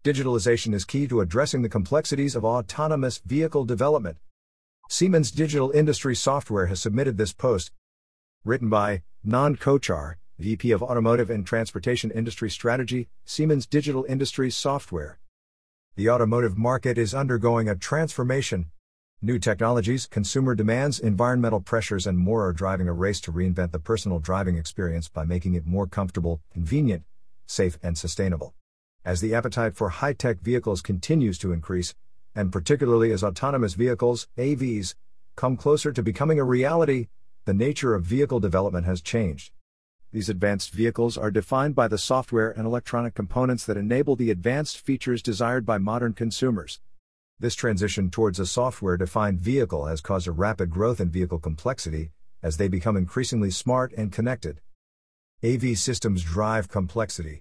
Digitalization is key to addressing the complexities of autonomous vehicle development. Siemens Digital Industry Software has submitted this post. Written by Nand Kochhar, VP of Automotive and Transportation Industry Strategy, Siemens Digital Industries Software. The automotive market is undergoing a transformation. New technologies, consumer demands, environmental pressures, and more are driving a race to reinvent the personal driving experience by making it more comfortable, convenient, safe, and sustainable. As the appetite for high-tech vehicles continues to increase, and particularly as autonomous vehicles, AVs, come closer to becoming a reality, the nature of vehicle development has changed. These advanced vehicles are defined by the software and electronic components that enable the advanced features desired by modern consumers. This transition towards a software-defined vehicle has caused a rapid growth in vehicle complexity, as they become increasingly smart and connected. AV systems drive complexity.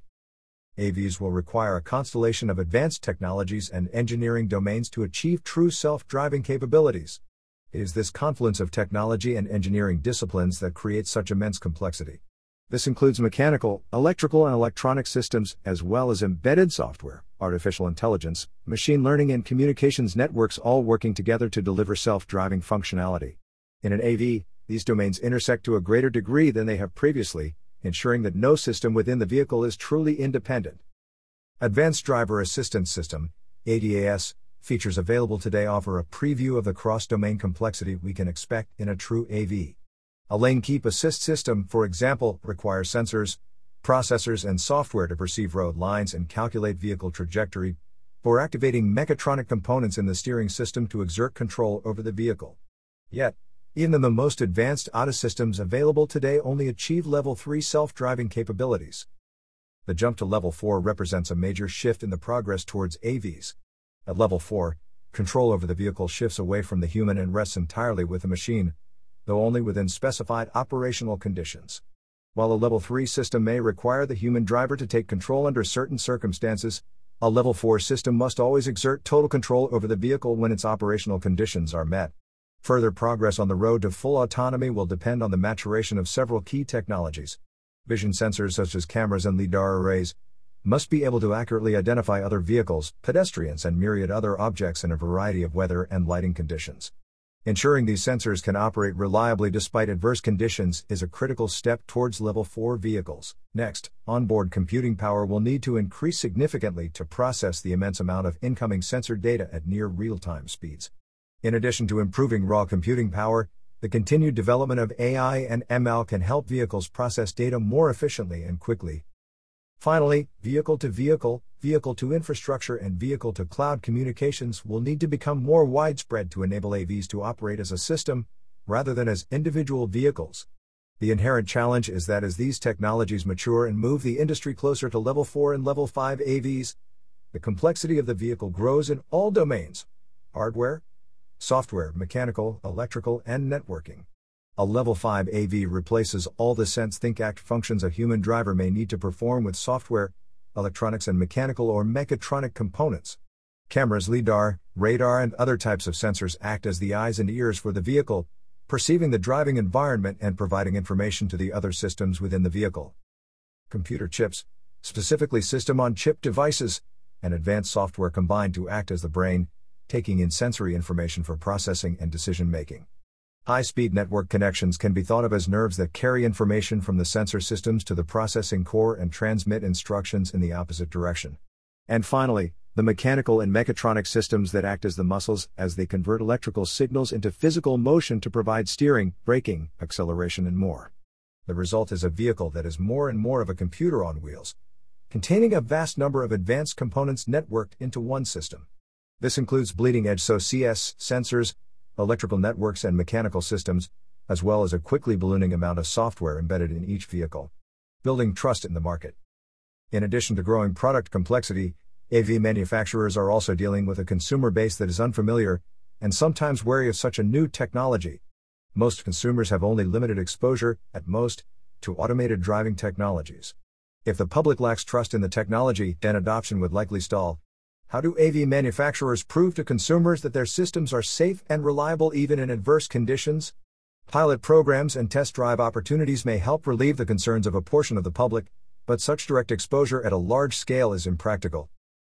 AVs will require a constellation of advanced technologies and engineering domains to achieve true self-driving capabilities. It is this confluence of technology and engineering disciplines that creates such immense complexity. This includes mechanical, electrical, and electronic systems, as well as embedded software, artificial intelligence, machine learning, and communications networks, all working together to deliver self-driving functionality. In an AV, these domains intersect to a greater degree than they have previously, ensuring that no system within the vehicle is truly independent. Advanced Driver Assistance System, ADAS, features available today offer a preview of the cross-domain complexity we can expect in a true AV. A lane keep assist system, for example, requires sensors, processors, and software to perceive road lines and calculate vehicle trajectory, or activating mechatronic components in the steering system to exert control over the vehicle. Yet, even the most advanced ADAS systems available today only achieve Level 3 self-driving capabilities. The jump to Level 4 represents a major shift in the progress towards AVs. At Level 4, control over the vehicle shifts away from the human and rests entirely with the machine, though only within specified operational conditions. While a Level 3 system may require the human driver to take control under certain circumstances, a Level 4 system must always exert total control over the vehicle when its operational conditions are met. Further progress on the road to full autonomy will depend on the maturation of several key technologies. Vision sensors such as cameras and LiDAR arrays must be able to accurately identify other vehicles, pedestrians, and myriad other objects in a variety of weather and lighting conditions. Ensuring these sensors can operate reliably despite adverse conditions is a critical step towards Level 4 vehicles. Next, onboard computing power will need to increase significantly to process the immense amount of incoming sensor data at near real-time speeds. In addition to improving raw computing power, the continued development of AI and ML can help vehicles process data more efficiently and quickly. Finally, vehicle-to-vehicle, vehicle-to-infrastructure, and vehicle-to-cloud communications will need to become more widespread to enable AVs to operate as a system, rather than as individual vehicles. The inherent challenge is that as these technologies mature and move the industry closer to Level 4 and Level 5 AVs, the complexity of the vehicle grows in all domains: hardware, software, mechanical, electrical, and networking. A Level 5 AV replaces all the sense, think, act functions a human driver may need to perform with software, electronics, and mechanical or mechatronic components. Cameras, LiDAR, radar, and other types of sensors act as the eyes and ears for the vehicle, perceiving the driving environment and providing information to the other systems within the vehicle. Computer chips, specifically system-on-chip devices, and advanced software combine to act as the brain, taking in sensory information for processing and decision-making. High-speed network connections can be thought of as nerves that carry information from the sensor systems to the processing core and transmit instructions in the opposite direction. And finally, the mechanical and mechatronic systems that act as the muscles as they convert electrical signals into physical motion to provide steering, braking, acceleration, and more. The result is a vehicle that is more and more of a computer on wheels, containing a vast number of advanced components networked into one system. This includes bleeding-edge SoCs, sensors, electrical networks, and mechanical systems, as well as a quickly ballooning amount of software embedded in each vehicle. Building trust in the market. In addition to growing product complexity, AV manufacturers are also dealing with a consumer base that is unfamiliar, and sometimes wary of such a new technology. Most consumers have only limited exposure, at most, to automated driving technologies. If the public lacks trust in the technology, then adoption would likely stall. How do AV manufacturers prove to consumers that their systems are safe and reliable even in adverse conditions? Pilot programs and test drive opportunities may help relieve the concerns of a portion of the public, but such direct exposure at a large scale is impractical.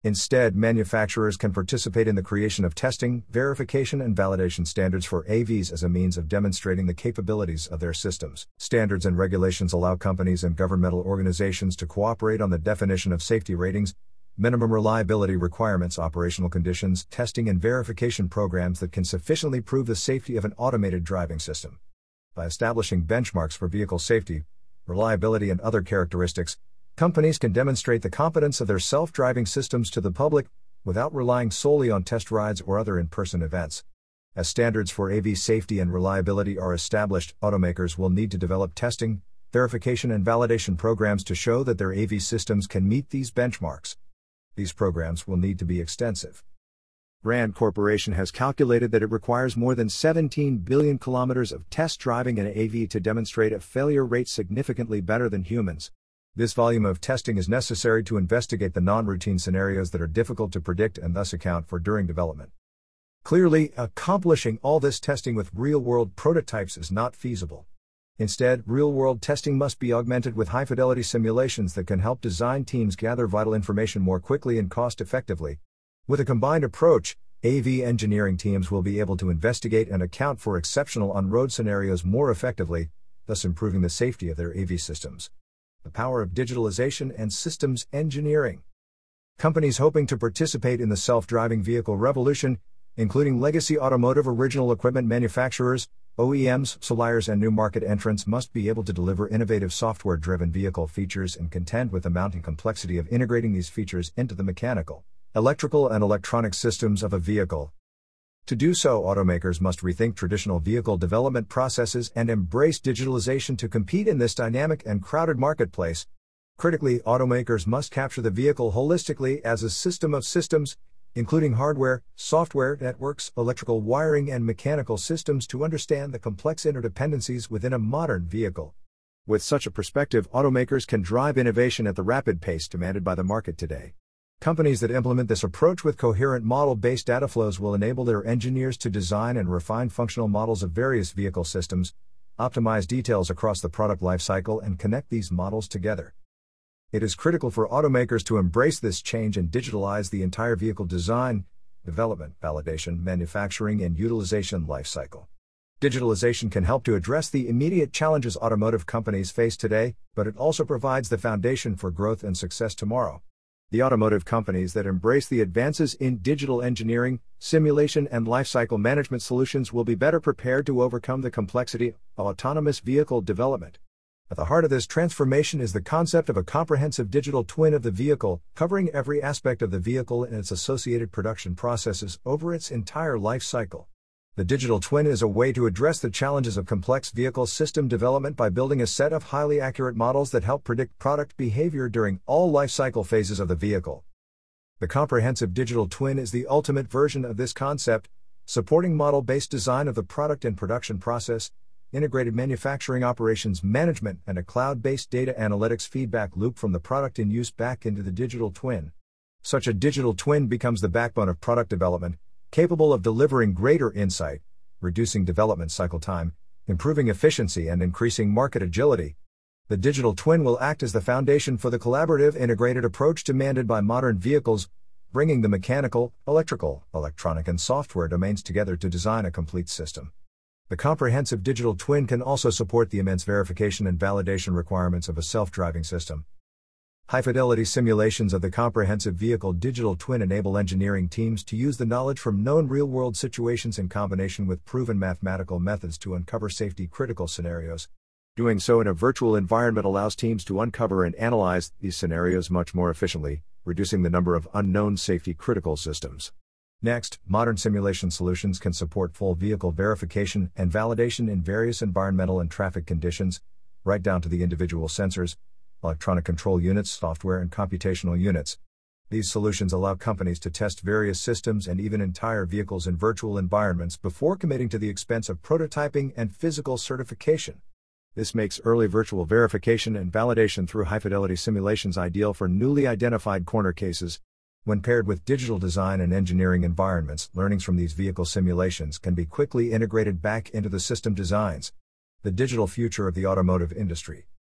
Instead, manufacturers can participate in the creation of testing, verification, and validation standards for AVs as a means of demonstrating the capabilities of their systems. Standards and regulations allow companies and governmental organizations to cooperate on the definition of safety ratings, minimum reliability requirements, operational conditions, testing and verification programs that can sufficiently prove the safety of an automated driving system. By establishing benchmarks for vehicle safety, reliability, and other characteristics, companies can demonstrate the competence of their self-driving systems to the public without relying solely on test rides or other in-person events. As standards for AV safety and reliability are established, automakers will need to develop testing, verification, and validation programs to show that their AV systems can meet these benchmarks. These programs will need to be extensive. Rand Corporation has calculated that it requires more than 17 billion kilometers of test driving in AV to demonstrate a failure rate significantly better than humans. This volume of testing is necessary to investigate the non-routine scenarios that are difficult to predict and thus account for during development. Clearly, accomplishing all this testing with real-world prototypes is not feasible. Instead, real-world testing must be augmented with high-fidelity simulations that can help design teams gather vital information more quickly and cost-effectively. With a combined approach, AV engineering teams will be able to investigate and account for exceptional on-road scenarios more effectively, thus improving the safety of their AV systems. The power of digitalization and systems engineering. Companies hoping to participate in the self-driving vehicle revolution, including legacy automotive original equipment manufacturers, OEMs, suppliers, and new market entrants, must be able to deliver innovative software-driven vehicle features and contend with the mounting complexity of integrating these features into the mechanical, electrical, and electronic systems of a vehicle. To do so, automakers must rethink traditional vehicle development processes and embrace digitalization to compete in this dynamic and crowded marketplace. Critically, automakers must capture the vehicle holistically as a system of systems, including hardware, software, networks, electrical wiring, and mechanical systems, to understand the complex interdependencies within a modern vehicle. With such a perspective, automakers can drive innovation at the rapid pace demanded by the market today. Companies that implement this approach with coherent model-based data flows will enable their engineers to design and refine functional models of various vehicle systems, optimize details across the product lifecycle, and connect these models together. It is critical for automakers to embrace this change and digitalize the entire vehicle design, development, validation, manufacturing, and utilization lifecycle. Digitalization can help to address the immediate challenges automotive companies face today, but it also provides the foundation for growth and success tomorrow. The automotive companies that embrace the advances in digital engineering, simulation, and lifecycle management solutions will be better prepared to overcome the complexity of autonomous vehicle development. At the heart of this transformation is the concept of a comprehensive digital twin of the vehicle, covering every aspect of the vehicle and its associated production processes over its entire life cycle. The digital twin is a way to address the challenges of complex vehicle system development by building a set of highly accurate models that help predict product behavior during all life cycle phases of the vehicle. The comprehensive digital twin is the ultimate version of this concept, supporting model-based design of the product and production process, integrated manufacturing operations management, and a cloud-based data analytics feedback loop from the product in use back into the digital twin. Such a digital twin becomes the backbone of product development, capable of delivering greater insight, reducing development cycle time, improving efficiency, and increasing market agility. The digital twin will act as the foundation for the collaborative integrated approach demanded by modern vehicles, bringing the mechanical, electrical, electronic, and software domains together to design a complete system. The comprehensive digital twin can also support the immense verification and validation requirements of a self-driving system. High-fidelity simulations of the comprehensive vehicle digital twin enable engineering teams to use the knowledge from known real-world situations in combination with proven mathematical methods to uncover safety-critical scenarios. Doing so in a virtual environment allows teams to uncover and analyze these scenarios much more efficiently, reducing the number of unknown safety-critical systems. Next, modern simulation solutions can support full vehicle verification and validation in various environmental and traffic conditions, right down to the individual sensors, electronic control units, software, and computational units. These solutions allow companies to test various systems and even entire vehicles in virtual environments before committing to the expense of prototyping and physical certification. This makes early virtual verification and validation through high-fidelity simulations ideal for newly identified corner cases. When paired with digital design and engineering environments, learnings from these vehicle simulations can be quickly integrated back into the system designs. The digital future of the automotive industry.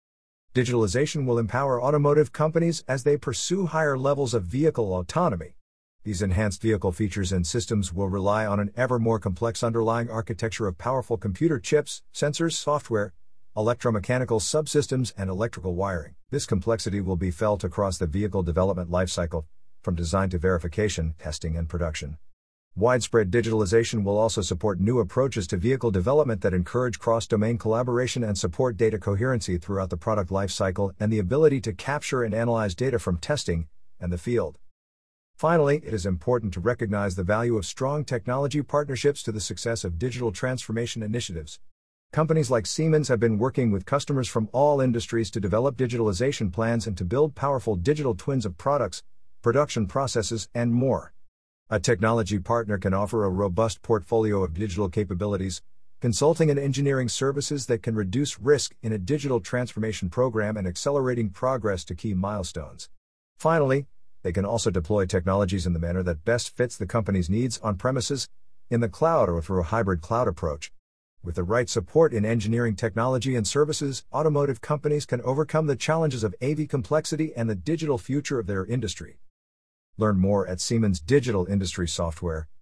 Digitalization will empower automotive companies as they pursue higher levels of vehicle autonomy. These enhanced vehicle features and systems will rely on an ever more complex underlying architecture of powerful computer chips, sensors, software, electromechanical subsystems, and electrical wiring. This complexity will be felt across the vehicle development lifecycle, from design to verification, testing, and production. Widespread digitalization will also support new approaches to vehicle development that encourage cross-domain collaboration and support data coherency throughout the product lifecycle and the ability to capture and analyze data from testing and the field. Finally, it is important to recognize the value of strong technology partnerships to the success of digital transformation initiatives. Companies like Siemens have been working with customers from all industries to develop digitalization plans and to build powerful digital twins of products, production processes, and more. A technology partner can offer a robust portfolio of digital capabilities, consulting and engineering services that can reduce risk in a digital transformation program and accelerating progress to key milestones. Finally, they can also deploy technologies in the manner that best fits the company's needs on premises, in the cloud, or through a hybrid cloud approach. With the right support in engineering technology and services, automotive companies can overcome the challenges of AV complexity and the digital future of their industry. Learn more at Siemens Digital Industry Software.